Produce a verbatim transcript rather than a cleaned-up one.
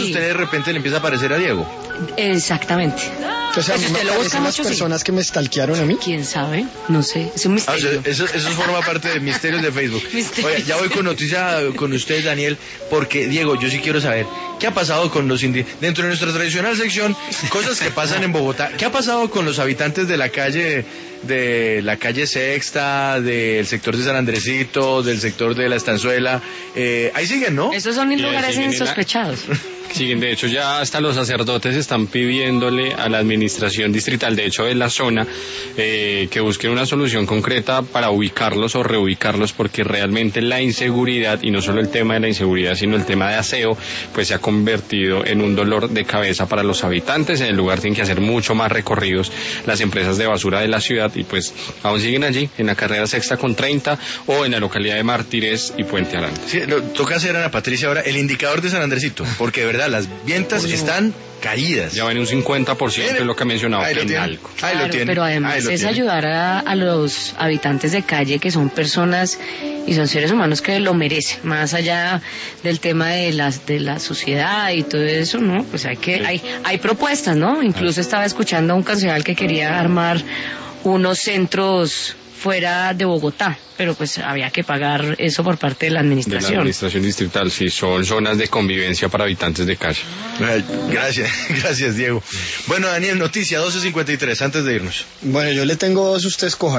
usted de repente le empieza a parecer a Diego. Exactamente. Entonces a mí me parecen las personas sí. que me stalkearon a mí. ¿Quién sabe? No sé, es un misterio. Ah, o sea, eso, eso forma parte de misterios de Facebook. Misterios. Oye, ya voy con noticia con usted, Daniel, porque, Diego, yo sí quiero saber, ¿qué ha pasado con los indígenas? Dentro de nuestra tradicional sección, cosas que pasan en Bogotá, ¿qué ha pasado con los habitantes de la calle, de la calle Sexta, del sector de San Andresito, del sector de la Estanzuela? Eh, ahí siguen, ¿no? Esos son lugares insospechados. Siguen, de hecho ya hasta los sacerdotes están pidiéndole a la administración distrital, de hecho de la zona, eh, que busquen una solución concreta para ubicarlos o reubicarlos, porque realmente la inseguridad, y no solo el tema de la inseguridad, sino el tema de aseo, pues se ha convertido en un dolor de cabeza para los habitantes. En el lugar tienen que hacer mucho más recorridos las empresas de basura de la ciudad, y pues aún siguen allí, en la carrera Sexta con treinta, o en la localidad de Mártires y Puente Aranda. Sí, lo, toca hacer, Ana Patricia, ahora el indicador de San Andresito, porque de verdad las ventas están caídas. Ya ven un cincuenta por ciento, es lo que ha mencionado. Ahí lo tiene. Ahí lo tiene. Pero además es tiene. ayudar a, a los habitantes de calle, que son personas y son seres humanos que lo merecen, más allá del tema de las de la sociedad y todo eso, ¿no? Pues hay que sí. hay hay propuestas, ¿no? Incluso estaba escuchando a un concejal que quería armar unos centros fuera de Bogotá, pero pues había que pagar eso por parte de la administración. De la administración distrital, sí, son zonas de convivencia para habitantes de calle. Gracias, gracias, Diego. Bueno, Daniel, noticia doce cincuenta y tres, antes de irnos. Bueno, yo le tengo dos, usted escoja.